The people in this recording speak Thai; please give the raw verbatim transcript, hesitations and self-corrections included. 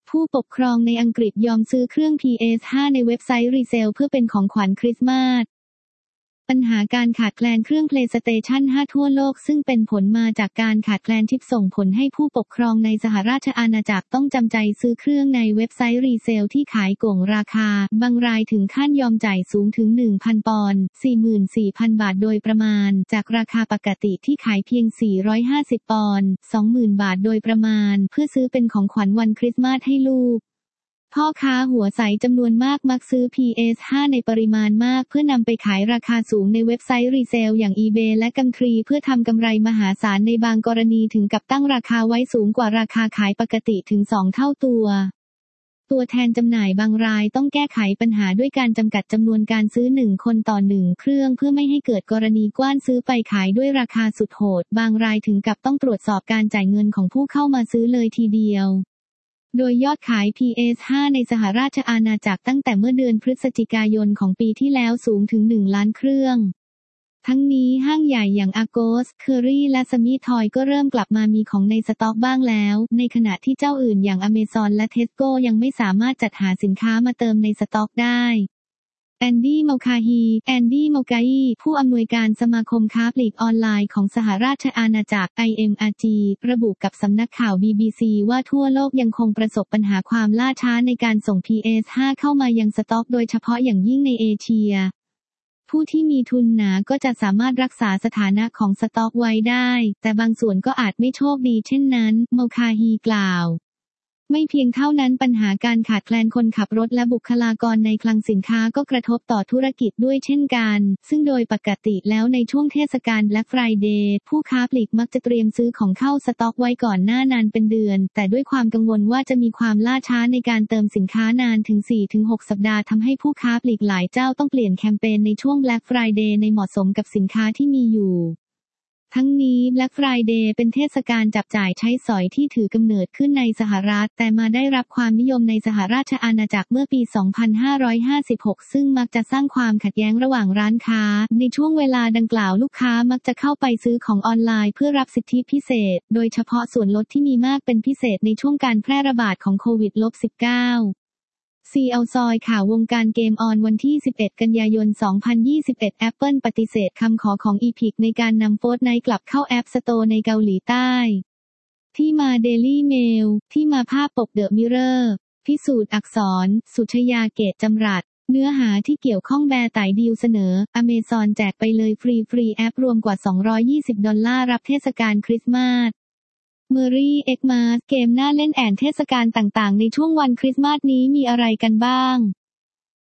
ผู้ปกครองในอังกฤษยอมซื้อเครื่อง พี เอส ห้า ในเว็บไซต์รีเซลเพื่อเป็นของขวัญคริสต์มาสปัญหาการขาดแคลนเครื่อง PlayStation ห้า ทั่วโลกซึ่งเป็นผลมาจากการขาดแคลนชิปส่งผลให้ผู้ปกครองในสหราชอาณาจักรต้องจำใจซื้อเครื่องในเว็บไซต์รีเซลที่ขายโกงราคาบางรายถึงขั้นยอมจ่ายสูงถึง หนึ่งพัน ปอนด์ สี่หมื่นสี่พัน บาทโดยประมาณจากราคาปกติที่ขายเพียง สี่ร้อยห้าสิบ ปอนด์ สองหมื่น บาทโดยประมาณเพื่อซื้อเป็นของขวัญวันคริสต์มาสให้ลูกพ่อค้าหัวใสจำนวนมากมักซื้อ พี เอส ห้า ในปริมาณมากเพื่อนำไปขายราคาสูงในเว็บไซต์รีเซลอย่าง eBay และกัมทรีเพื่อทำกำไรมหาศาลในบางกรณีถึงกับตั้งราคาไว้สูงกว่าราคาขายปกติถึงสองเท่าตัวตัวแทนจำหน่ายบางรายต้องแก้ไขปัญหาด้วยการจำกัดจำนวนการซื้อหนึ่งคนต่อหนึ่งเครื่องเพื่อไม่ให้เกิดกรณีกว้านซื้อไปขายด้วยราคาสุดโหดบางรายถึงกับต้องตรวจสอบการจ่ายเงินของผู้เข้ามาซื้อเลยทีเดียวโดยยอดขาย พี เอส ห้า ในสหราชอาณาจักรตั้งแต่เมื่อเดือนพฤศจิกายนของปีที่แล้วสูงถึงหนึ่งล้านเครื่องทั้งนี้ห้างใหญ่อย่าง Argos, Curry และ Samy Toy ก็เริ่มกลับมามีของในสต็อกบ้างแล้วในขณะที่เจ้าอื่นอย่าง Amazon และ Tesco ยังไม่สามารถจัดหาสินค้ามาเติมในสต็อกได้แอนดี้ มัลคาฮี แอนดี้ มัลคาฮีผู้อำนวยการสมาคมค้าปลีกออนไลน์ของสหราชอาณาจักร ไอ เอ็ม อาร์ จี ระบุกับสำนักข่าว บี บี ซี ว่าทั่วโลกยังคงประสบปัญหาความล่าช้าในการส่ง พี เอส ห้า เข้ามายังสต็อกโดยเฉพาะอย่างยิ่งในเอเชียผู้ที่มีทุนหนาก็จะสามารถรักษาสถานะของสต็อกไว้ได้แต่บางส่วนก็อาจไม่โชคดีเช่นนั้น มัลคาฮีกล่าวไม่เพียงเท่านั้นปัญหาการขาดแคลนคนขับรถและบุคลากรในคลังสินค้าก็กระทบต่อธุรกิจด้วยเช่นกันซึ่งโดยปกติแล้วในช่วงเทศกาล Black Friday ผู้ค้าปลีกมักจะเตรียมซื้อของเข้าสต็อกไว้ก่อนหน้านานเป็นเดือนแต่ด้วยความกังวลว่าจะมีความล่าช้าในการเติมสินค้านานถึง สี่ถึงหก สัปดาห์ทำให้ผู้ค้าปลีกหลายเจ้าต้องเปลี่ยนแคมเปญในช่วง Black Friday ในเหมาะสมกับสินค้าที่มีอยู่ทั้งนี้ Black Friday เป็นเทศกาลจับจ่ายใช้สอยที่ถือกำเนิดขึ้นในสหรัฐแต่มาได้รับความนิยมในสหราชอาณาจักรเมื่อปี สองพันห้าร้อยห้าสิบหก ซึ่งมักจะสร้างความขัดแย้งระหว่างร้านค้าในช่วงเวลาดังกล่าวลูกค้ามักจะเข้าไปซื้อของออนไลน์เพื่อรับสิทธิพิเศษโดยเฉพาะส่วนลดที่มีมากเป็นพิเศษในช่วงการแพร่ระบาดของโควิด สิบเก้าซี แอล ซอยข่าววงการเกมออนวันที่ สิบเอ็ด กันยายน สองพันยี่สิบเอ็ด Apple ปฏิเสธคำขอของ Epic ในการนำ Fortnite กลับเข้า App Store ในเกาหลีใต้ที่มา Daily Mail ที่มาภาพปก The Mirror พิสูจน์อักษร สุชยาเกตจำรัดเนื้อหาที่เกี่ยวข้องแบร์ไต่ดีลเสนอ Amazon แจกไปเลยฟรีฟรีแอปรวมกว่าสองร้อยยี่สิบดอลลาร์รับเทศกาลคริสต์มาสเมอรี่ เอ็กมาส เกมน่าเล่นแอนเทศกาลต่างๆในช่วงวันคริสต์มาสนี้มีอะไรกันบ้าง